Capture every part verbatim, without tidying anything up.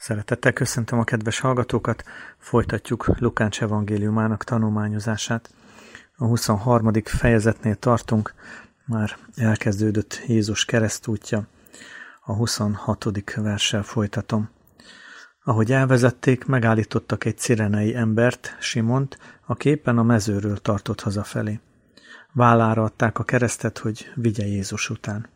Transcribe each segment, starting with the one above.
Szeretettel köszöntöm a kedves hallgatókat, folytatjuk Lukács evangéliumának tanulmányozását. A huszonharmadik fejezetnél tartunk, már elkezdődött Jézus keresztútja, a huszonhatodik verssel folytatom. Ahogy elvezették, megállítottak egy cirenei embert, Simont, aki éppen a mezőről tartott hazafelé. Vállára adták a keresztet, hogy vigye Jézus után.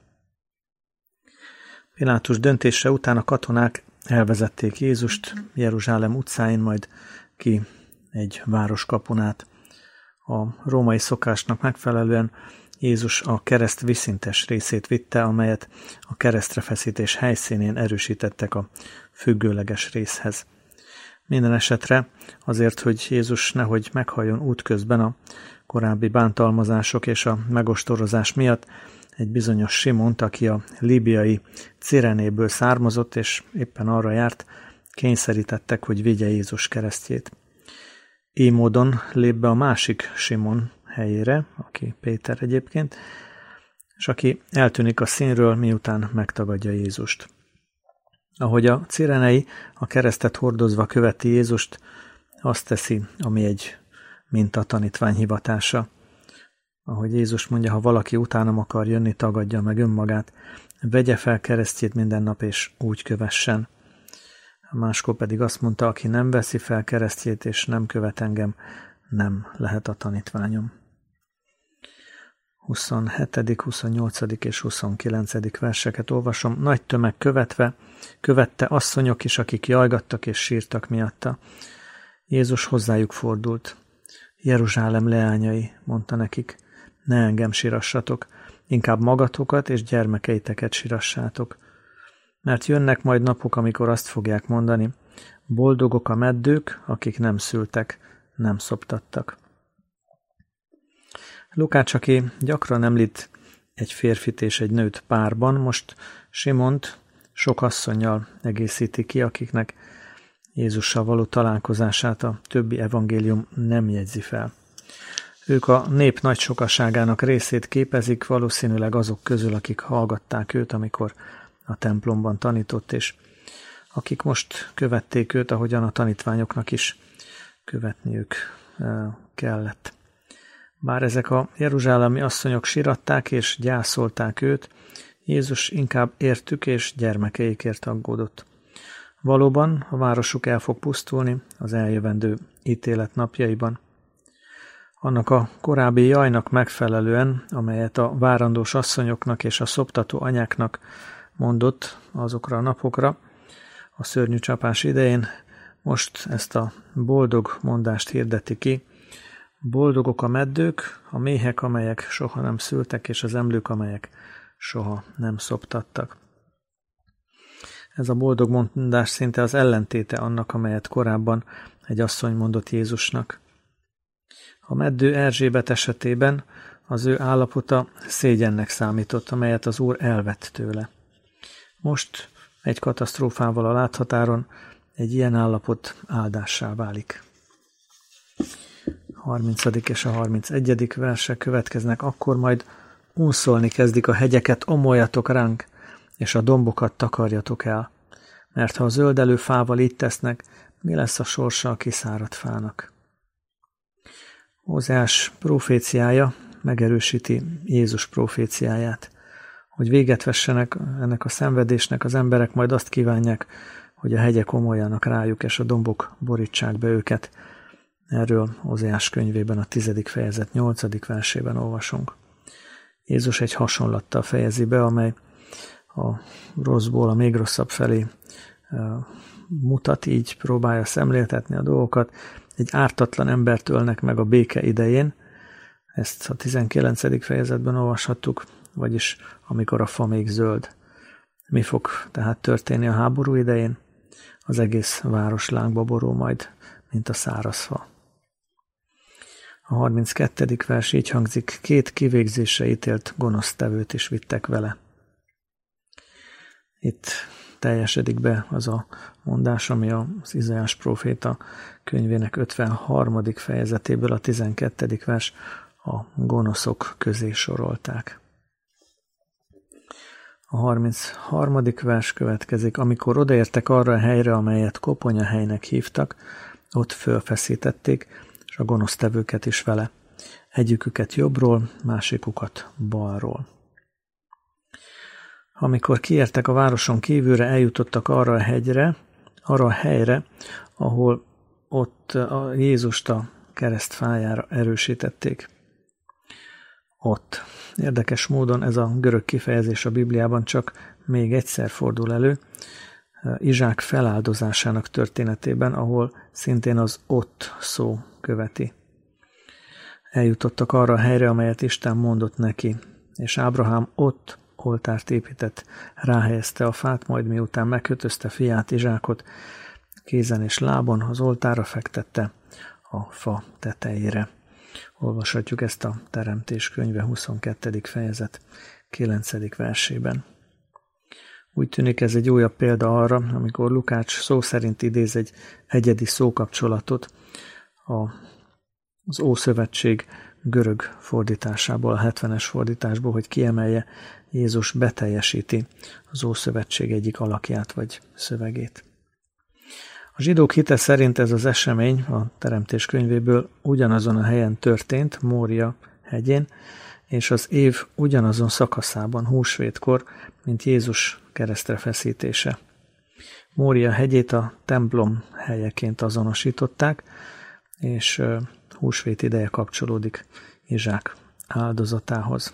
Pilátus döntése után a katonák elvezették Jézust Jeruzsálem utcáin, majd ki egy városkapun át. A római szokásnak megfelelően Jézus a kereszt vízszintes részét vitte, amelyet a keresztre feszítés helyszínén erősítettek a függőleges részhez. Minden esetre azért, hogy Jézus nehogy meghalljon útközben a korábbi bántalmazások és a megostorozás miatt, egy bizonyos Simont, aki a líbiai Cirenéből származott, és éppen arra járt, kényszerítettek, hogy vigye Jézus keresztjét. Így módon lép be a másik Simon helyére, aki Péter egyébként, és aki eltűnik a színről, miután megtagadja Jézust. Ahogy a cirenei a keresztet hordozva követi Jézust, azt teszi, ami egy mintatanítvány hivatása. Ahogy Jézus mondja, ha valaki utánam akar jönni, tagadja meg önmagát, vegye fel keresztjét minden nap, és úgy kövessen. Máskor pedig azt mondta, aki nem veszi fel keresztjét, és nem követ engem, nem lehet a tanítványom. huszonhetedik, huszonnyolcadik és huszonkilencedik verseket olvasom. Nagy tömeg követve, követte asszonyok is, akik jajgattak és sírtak miatta. Jézus hozzájuk fordult. Jeruzsálem leányai, mondta nekik, ne engem sirassatok, inkább magatokat és gyermekeiteket sirassátok. Mert jönnek majd napok, amikor azt fogják mondani, boldogok a meddők, akik nem szültek, nem szoptattak. Lukács, aki gyakran említ egy férfit és egy nőt párban, most Simont sok asszonnyal egészíti ki, akiknek Jézussal való találkozását a többi evangélium nem jegyzi fel. Ők a nép nagy sokaságának részét képezik, valószínűleg azok közül, akik hallgatták őt, amikor a templomban tanított, és akik most követték őt, ahogyan a tanítványoknak is követniük kellett. Bár ezek a jeruzsálemi asszonyok siratták és gyászolták őt, Jézus inkább értük és gyermekeikért aggódott. Valóban a városuk el fog pusztulni az eljövendő ítélet napjaiban. Annak a korábbi jajnak megfelelően, amelyet a várandós asszonyoknak és a szoptató anyáknak mondott azokra a napokra, a szörnyű csapás idején, most ezt a boldog mondást hirdeti ki. Boldogok a meddők, a méhek, amelyek soha nem szültek, és az emlők, amelyek soha nem szoptattak. Ez a boldog mondás szinte az ellentéte annak, amelyet korábban egy asszony mondott Jézusnak. A meddő Erzsébet esetében az ő állapota szégyennek számított, amelyet az Úr elvett tőle. Most egy katasztrófával a láthatáron egy ilyen állapot áldássá válik. A harmincadik és a harmincegyedik versek következnek, akkor majd unszolni kezdik a hegyeket, omoljatok ránk, és a dombokat takarjatok el, mert ha a zöldelő fával így tesznek, mi lesz a sorsa a kiszáradt fának? Ózeás proféciája megerősíti Jézus proféciáját, hogy véget vessenek ennek a szenvedésnek, az emberek majd azt kívánják, hogy a hegyek omoljanak rájuk, és a dombok borítsák be őket. Erről Ózeás könyvében a tizedik fejezet nyolcadik versében olvasunk. Jézus egy hasonlattal fejezi be, amely a rosszból a még rosszabb felé mutat, így próbálja szemléltetni a dolgokat. Egy ártatlan embert ölnek meg a béke idején, ezt a tizenkilencedik fejezetben olvashattuk, vagyis amikor a fa még zöld. Mi fog tehát történni a háború idején? Az egész város lángba borul majd, mint a száraz fa. A harminckettedik vers így hangzik, két kivégzésre ítélt gonosztevőt is vittek vele. Itt teljesedik be az a mondás, ami az Izaiás próféta könyvének ötvenharmadik fejezetéből a tizenkettedik vers, a gonoszok közé sorolták. A harmincharmadik vers következik. Amikor odaértek arra a helyre, amelyet koponyahelynek hívtak, ott fölfeszítették, és a gonosztevőket is vele. Egyiküket jobbról, másikukat balról. Amikor kiértek a városon kívülre, eljutottak arra a hegyre, arra a helyre, ahol ott a Jézust a keresztfájára erősítették. Ott. Érdekes módon ez a görög kifejezés a Bibliában csak még egyszer fordul elő, Izsák feláldozásának történetében, ahol szintén az ott szó követi. Eljutottak arra a helyre, amelyet Isten mondott neki, és Ábrahám ott oltárt épített, ráhelyezte a fát, majd miután megkötözte fiát Izsákot, kézen és lábon az oltárra fektette a fa tetejére. Olvashatjuk ezt a Teremtés könyve huszonkettedik fejezet kilencedik versében. Úgy tűnik, ez egy újabb példa arra, amikor Lukács szó szerint idéz egy egyedi szókapcsolatot az Ószövetség görög fordításából, a hetvenes fordításból, hogy kiemelje, Jézus beteljesíti az Ószövetség egyik alakját vagy szövegét. A zsidók hite szerint ez az esemény a Teremtés könyvéből ugyanazon a helyen történt, Mória hegyén, és az év ugyanazon szakaszában, húsvétkor, mint Jézus keresztre feszítése. Mória hegyét a templom helyeként azonosították, és húsvét ideje kapcsolódik Izsák áldozatához.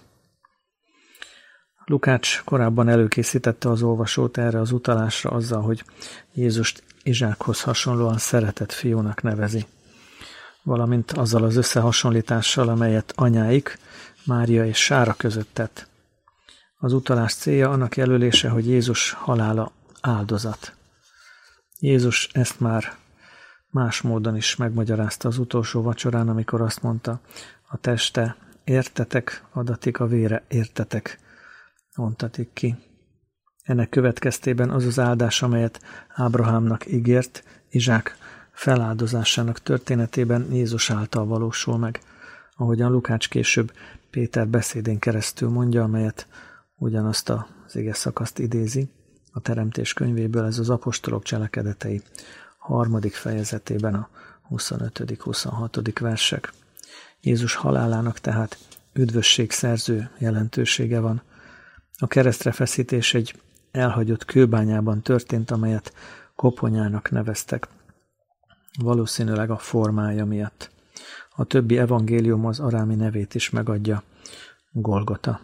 Lukács korábban előkészítette az olvasót erre az utalásra azzal, hogy Jézust Izsákhoz hasonlóan szeretett fiúnak nevezi, valamint azzal az összehasonlítással, amelyet anyáik, Mária és Sára között tett. Az utalás célja annak jelölése, hogy Jézus halála áldozat. Jézus ezt már más módon is megmagyarázta az utolsó vacsorán, amikor azt mondta, a teste értetek, adatik, a vére értetek, ontatik ki. Ennek következtében az az áldás, amelyet Ábrahámnak ígért, Izsák feláldozásának történetében Jézus által valósul meg, ahogyan Lukács később Péter beszédén keresztül mondja, amelyet ugyanazt az ige szakaszt idézi, a Teremtés könyvéből, ez az apostolok cselekedetei harmadik fejezetében a huszonötödik-huszonhatodik versek. Jézus halálának tehát üdvösségszerző jelentősége van. A keresztre feszítés egy elhagyott kőbányában történt, amelyet koponyának neveztek, valószínűleg a formája miatt. A többi evangélium az arámi nevét is megadja, Golgota.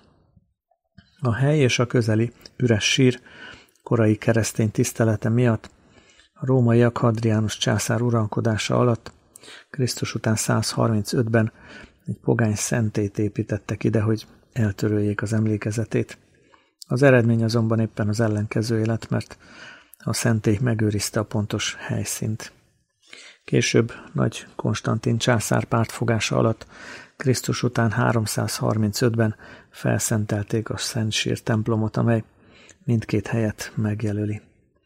A hely és a közeli üres sír korai keresztény tisztelete miatt a rómaiak Hadrianus császár uralkodása alatt Krisztus után százharmincötben egy pogány szentélyt építettek ide, hogy eltöröljék az emlékezetét. Az eredmény azonban éppen az ellenkezője lett, mert a szentély megőrizte a pontos helyszínt. Később Nagy Konstantin császár pártfogása alatt Krisztus után háromszázharmincötben felszentelték a Szent Sír templomot, amely mindkét helyet megjelöli.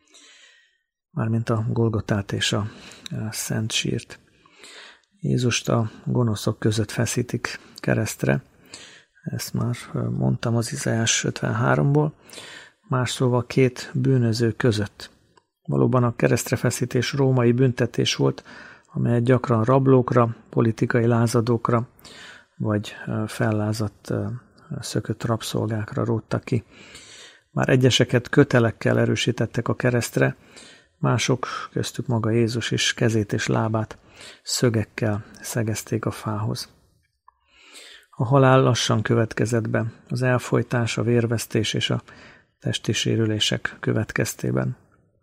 Mármint a Golgotát és a Szent Sírt. Jézust a gonoszok között feszítik keresztre, ezt már mondtam az Izaiás ötvenháromból, más szóval két bűnöző között. Valóban a keresztrefeszítés római büntetés volt, amelyet gyakran rablókra, politikai lázadókra, vagy fellázadt, szökött rabszolgákra róttak ki. Már egyeseket kötelekkel erősítettek a keresztre, mások, köztük maga Jézus is, kezét és lábát szögekkel szegezték a fához. A halál lassan következett be, az elfojtás, a vérvesztés és a testi sérülések következtében.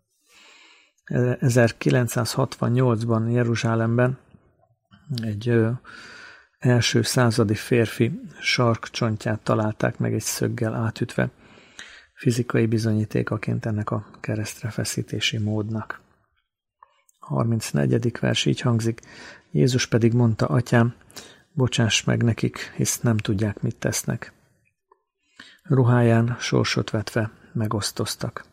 ezerkilencszázhatvannyolcban Jeruzsálemben egy ö, első századi férfi sarkcsontját találták meg egy szöggel átütve, fizikai bizonyítékaként ennek a keresztrefeszítési módnak. A harmincnegyedik vers így hangzik, Jézus pedig mondta, Atyám, bocsáss meg nekik, hisz nem tudják, mit tesznek. Ruháján sorsot vetve megosztoztak.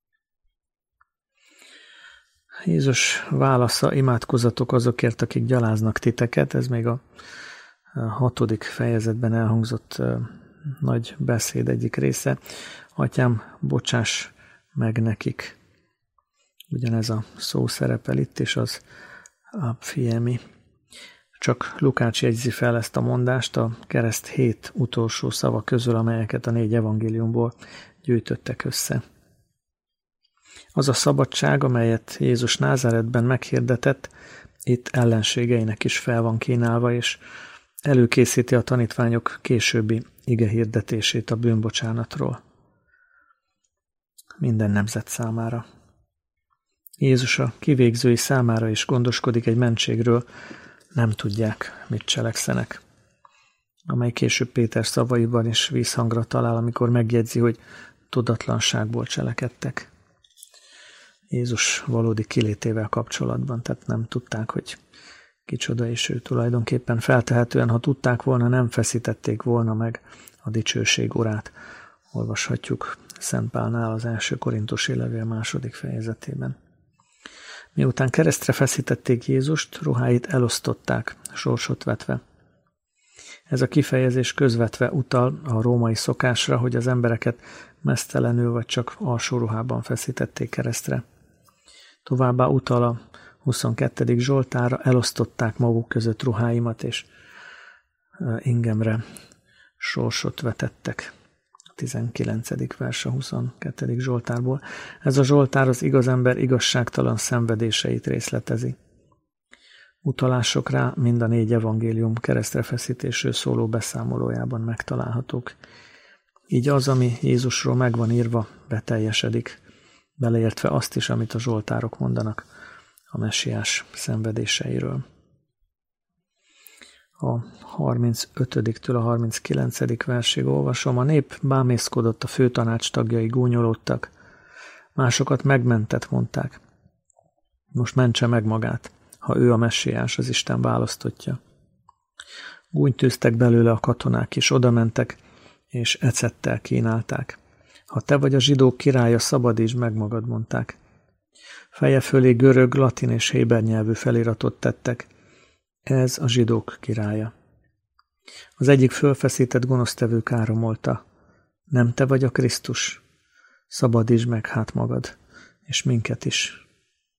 Jézus válasza, imádkozzatok azokért, akik gyaláznak titeket, ez még a hatodik fejezetben elhangzott nagy beszéd egyik része. Atyám, bocsáss meg nekik. Ugyanez a szó szerepel itt, és az a fiemi. Csak Lukács jegyzi fel ezt a mondást a kereszt hét utolsó szava közül, amelyeket a négy evangéliumból gyűjtöttek össze. Az a szabadság, amelyet Jézus Názáretben meghirdetett, itt ellenségeinek is fel van kínálva, és előkészíti a tanítványok későbbi igehirdetését a bűnbocsánatról. Minden nemzet számára. Jézus a kivégzői számára is gondoskodik egy mentségről, nem tudják, mit cselekszenek. Amely később Péter szavaiban is vízhangra talál, amikor megjegyzi, hogy tudatlanságból cselekedtek. Jézus valódi kilétével kapcsolatban, tehát nem tudták, hogy kicsoda, és ő tulajdonképpen feltehetően, ha tudták volna, nem feszítették volna meg a dicsőség urát. Olvashatjuk Szent Pálnál az első Korintusi levél második fejezetében. Miután keresztre feszítették Jézust, ruháit elosztották, sorsot vetve. Ez a kifejezés közvetve utal a római szokásra, hogy az embereket meztelenül vagy csak alsó ruhában feszítették keresztre. Továbbá utal a huszonkettedik Zsoltárra, elosztották maguk között ruháimat, és ingemre sorsot vetettek. A tizenkilencedik vers a huszonkettedik Zsoltárból. Ez a Zsoltár az igaz ember igazságtalan szenvedéseit részletezi. Utalások rá mind a négy evangélium keresztrefeszítésről szóló beszámolójában megtalálhatók. Így az, ami Jézusról meg van írva, beteljesedik, beleértve azt is, amit a zsoltárok mondanak a messiás szenvedéseiről. A harmincötödiktől a harminckilencedik versig olvasom: a nép bámészkodott, a főtanács tagjai gúnyolódtak, másokat megmentett, mondták. Most mentse meg magát, ha ő a messiás, az Isten választottja. Gúnytűztek belőle a katonák is, odamentek, és ecettel kínálták. Ha te vagy a zsidók királya, szabadítsd meg magad, mondták. Feje fölé görög, latin és héber nyelvű feliratot tettek. Ez a zsidók királya. Az egyik fölfeszített gonosztevő káromolta: nem te vagy a Krisztus? Szabadítsd meg hát magad, és minket is.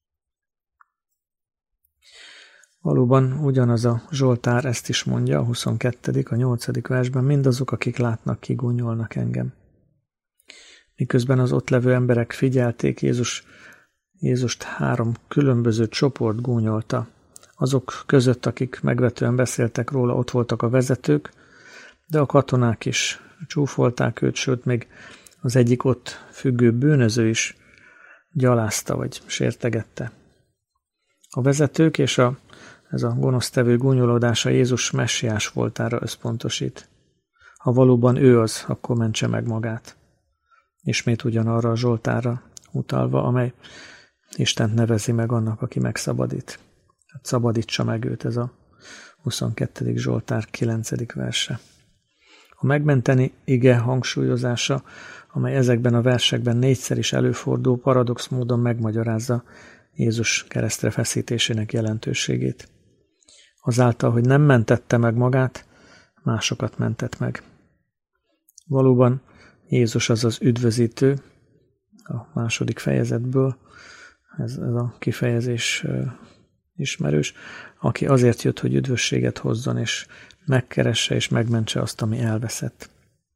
Valóban ugyanaz a Zsoltár ezt is mondja, a huszonkettedik a nyolcadik versben: mindazok, akik látnak, kigúnyolnak engem. Miközben az ott levő emberek figyelték, Jézus, Jézust három különböző csoport gúnyolta. Azok között, akik megvetően beszéltek róla, ott voltak a vezetők, de a katonák is csúfolták őt, sőt, még az egyik ott függő bűnöző is gyalázta vagy sértegette. A vezetők és a, ez a gonosztevő gúnyolódása Jézus messiás voltára összpontosít. Ha valóban ő az, akkor mentse meg magát. Ismét ugyanarra a Zsoltárra utalva, amely Istent nevezi meg annak, aki megszabadít. Hát szabadítsa meg őt, ez a huszonkettedik Zsoltár kilencedik verse. A megmenteni ige hangsúlyozása, amely ezekben a versekben négyszer is előfordul, paradox módon megmagyarázza Jézus keresztre feszítésének jelentőségét. Azáltal, hogy nem mentette meg magát, másokat mentett meg. Valóban Jézus az az üdvözítő, a második fejezetből, ez, ez a kifejezés ismerős, aki azért jött, hogy üdvösséget hozzon, és megkeresse és megmentse azt, ami elveszett.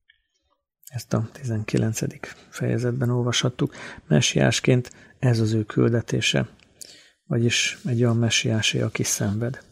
Ezt a tizenkilencedik fejezetben olvashattuk. Messiásként ez az ő küldetése, vagyis egy olyan messiásé, aki szenved.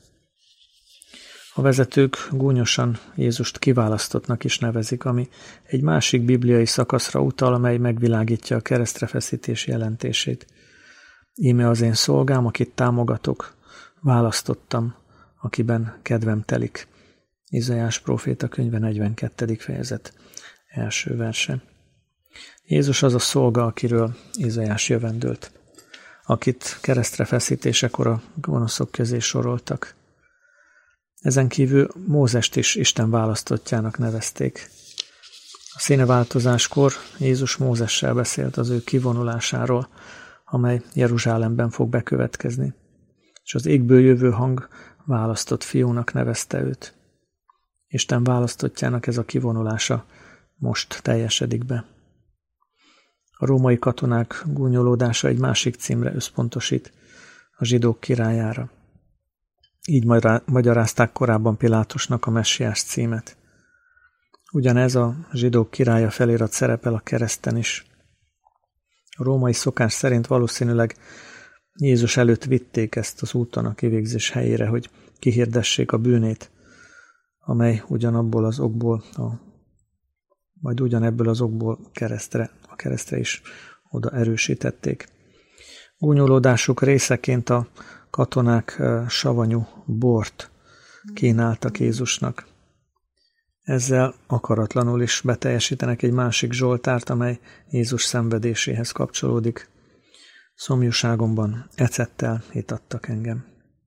A vezetők gúnyosan Jézust kiválasztottnak is nevezik, ami egy másik bibliai szakaszra utal, amely megvilágítja a keresztrefeszítés jelentését. Íme az én szolgám, akit támogatok, választottam, akiben kedvem telik. Izaiás próféta könyve negyvenkettedik fejezet első verse. Jézus az a szolga, akiről Izaiás jövendőlt, akit keresztre feszítésekor a gonoszok közé soroltak. Ezen kívül Mózest is Isten választottjának nevezték. A színeváltozáskor Jézus Mózessel beszélt az ő kivonulásáról, amely Jeruzsálemben fog bekövetkezni, és az égből jövő hang választott fiúnak nevezte őt. Isten választottjának ez a kivonulása most teljesedik be. A római katonák gúnyolódása egy másik címre összpontosít, a zsidók királyára. Így magyarázták korábban Pilátusnak a messiás címet. Ugyanez a zsidók királya felirat szerepel a kereszten is. A római szokás szerint valószínűleg Jézus előtt vitték ezt az úton a kivégzés helyére, hogy kihirdessék a bűnét, amely ugyanabból az okból, a, majd ugyanebből az okból keresztre, a keresztre is oda erősítették. Gúnyolódásuk részeként a katonák savanyú bort kínáltak Jézusnak. Ezzel akaratlanul is beteljesítenek egy másik zsoltárt, amely Jézus szenvedéséhez kapcsolódik. Szomjúságomban ecettel itattak engem.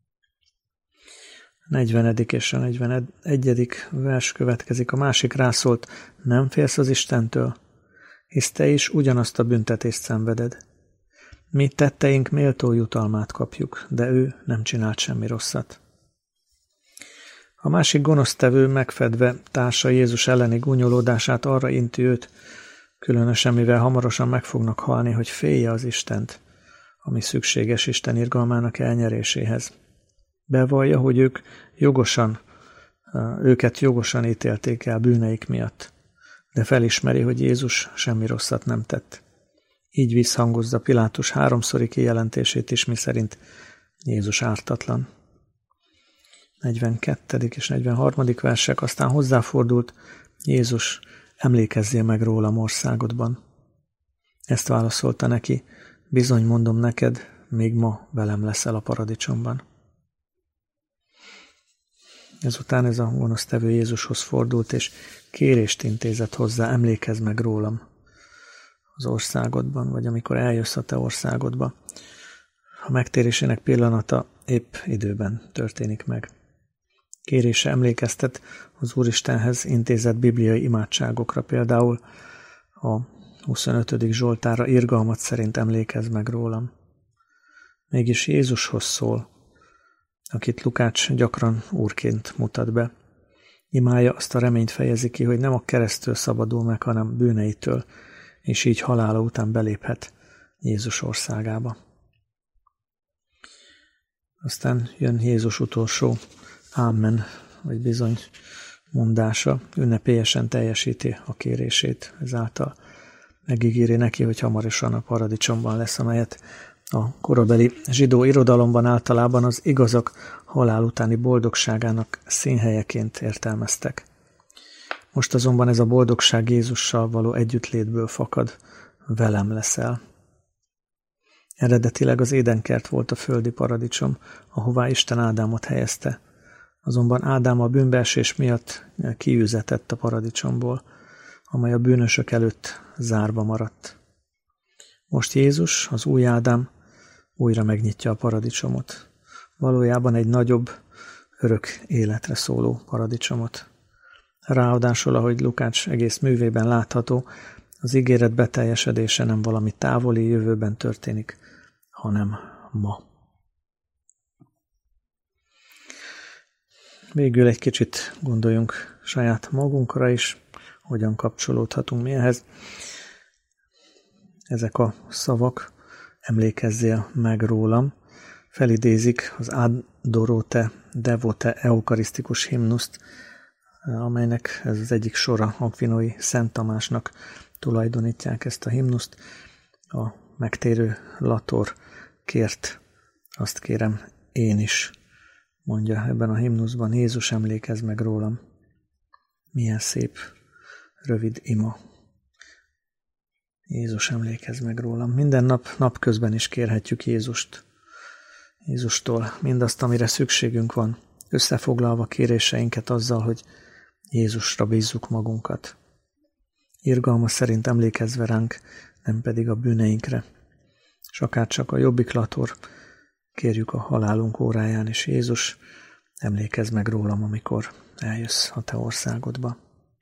A negyvenedik és a negyvenegyedik vers következik. A másik rászólt, nem félsz az Istentől, hisz te is ugyanazt a büntetést szenveded. Mi tetteink méltó jutalmát kapjuk, de ő nem csinált semmi rosszat. A másik gonosztevő megfedve társa Jézus elleni gúnyolódását arra inti őt, különösen mivel hamarosan meg fognak halni, hogy félje az Istent, ami szükséges Isten irgalmának elnyeréséhez. Bevallja, hogy ők jogosan, őket jogosan ítélték el bűneik miatt, de felismeri, hogy Jézus semmi rosszat nem tett. Így visszhangozza Pilátus háromszori kijelentését is, miszerint Jézus ártatlan. negyvenkettedik és negyvenharmadik versek, aztán hozzáfordult, Jézus, emlékezzél meg rólam országodban. Ezt válaszolta neki, bizony mondom neked, még ma velem leszel a paradicsomban. Ezután ez a gonosztevő Jézushoz fordult, és kérést intézett hozzá, emlékezz meg rólam az országodban, vagy amikor eljössz a te országodba. A megtérésének pillanata épp időben történik meg. Kérése emlékeztet az Úristenhez intézett bibliai imádságokra, például a huszonötödik Zsoltárra, irgalmat szerint emlékezz meg rólam. Mégis Jézushoz szól, akit Lukács gyakran úrként mutat be. Imája azt a reményt fejezi ki, hogy nem a keresztől szabadul meg, hanem bűneitől, és így halála után beléphet Jézus országába. Aztán jön Jézus utolsó ámen, vagy bizony mondása, ünnepélyesen teljesíti a kérését, ezáltal megígéri neki, hogy hamarosan a paradicsomban lesz, amelyet a korabeli zsidó irodalomban általában az igazak halál utáni boldogságának színhelyeként értelmeztek. Most azonban ez a boldogság Jézussal való együttlétből fakad, velem leszel. Eredetileg az édenkert volt a földi paradicsom, ahová Isten Ádámot helyezte. Azonban Ádám a bűnbeesés miatt kiüzetett a paradicsomból, amely a bűnösök előtt zárva maradt. Most Jézus, az új Ádám, újra megnyitja a paradicsomot. Valójában egy nagyobb, örök életre szóló paradicsomot. Ráadásul, ahogy Lukács egész művében látható, az ígéret beteljesedése nem valami távoli jövőben történik, hanem ma. Végül egy kicsit gondoljunk saját magunkra is, hogyan kapcsolódhatunk mi ehhez. Ezek a szavak, emlékezzél meg rólam, felidézik az Adorote Devote eukarisztikus himnuszt, amelynek ez az egyik sora, Akvinói Szent Tamásnak tulajdonítják ezt a himnuszt. A megtérő Lator kért, azt kérem én is, mondja ebben a himnuszban, Jézus, emlékezz meg rólam. Milyen szép, rövid ima. Jézus, emlékezz meg rólam. Minden nap, napközben is kérhetjük Jézust. Jézustól mindazt, amire szükségünk van, összefoglalva kéréseinket azzal, hogy Jézusra bízzuk magunkat. Irgalma szerint emlékezve ránk, nem pedig a bűneinkre. És akárcsak a jobbik Lator, kérjük a halálunk óráján is, Jézus, emlékezz meg rólam, amikor eljössz a te országodba.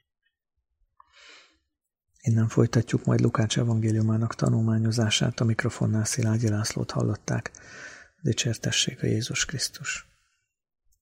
Innen folytatjuk majd Lukács evangéliumának tanulmányozását, a mikrofonnál Szilágyi Lászlót hallották. Dicsértessék a Jézus Krisztus!